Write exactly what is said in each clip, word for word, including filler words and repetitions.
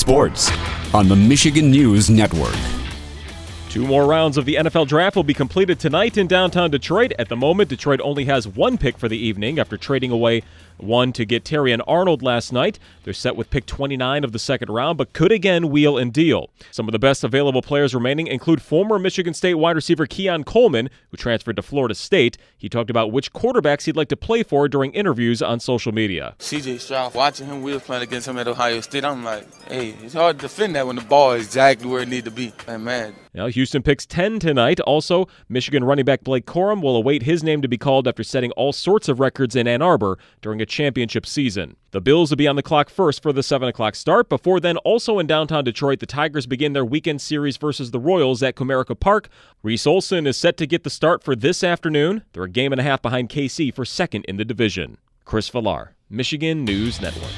Sports on the Michigan News Network. Two more rounds of the N F L Draft will be completed tonight in downtown Detroit. At the moment, Detroit only has one pick for the evening after trading away one to get Terrion Arnold last night. They're set with pick twenty-nine of the second round, but could again wheel and deal. Some of the best available players remaining include former Michigan State wide receiver Keon Coleman, who transferred to Florida State. He talked about which quarterbacks he'd like to play for during interviews on social media. C J Stroud, watching him, we were playing against him at Ohio State. I'm like, hey, it's hard to defend that when the ball is exactly where it needs to be. And man. Now, Houston picks ten tonight. Also, Michigan running back Blake Corum will await his name to be called after setting all sorts of records in Ann Arbor during a championship season. The Bills will be on the clock first for the seven o'clock start. Before then, also in downtown Detroit, the Tigers begin their weekend series versus the Royals at Comerica Park. Reese Olson is set to get the start for this afternoon. They're a game and a half behind K C for second in the division. Chris Villar, Michigan News Network.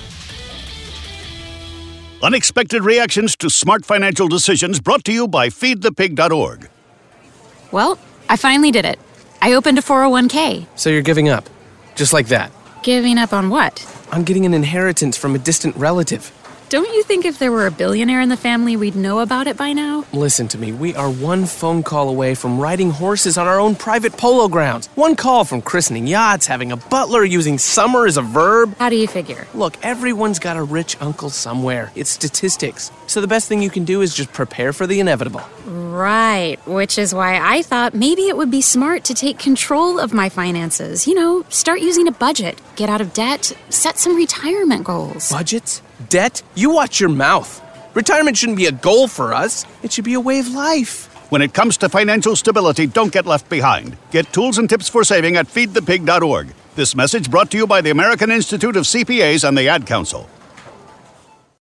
Unexpected reactions to smart financial decisions brought to you by feed the pig dot org. Well, I finally did it. I opened a four oh one k. So you're giving up? Just like that? Giving up on what? On getting an inheritance from a distant relative. Don't you think if there were a billionaire in the family, we'd know about it by now? Listen to me. We are one phone call away from riding horses on our own private polo grounds. One call from christening yachts, having a butler, using summer as a verb. How do you figure? Look, everyone's got a rich uncle somewhere. It's statistics. So the best thing you can do is just prepare for the inevitable. Right, which is why I thought maybe it would be smart to take control of my finances. You know, start using a budget, get out of debt, set some retirement goals. Budgets? Debt? You watch your mouth. Retirement shouldn't be a goal for us. It should be a way of life. When it comes to financial stability, don't get left behind. Get tools and tips for saving at feed the pig dot org. This message brought to you by the American Institute of C P As and the Ad Council.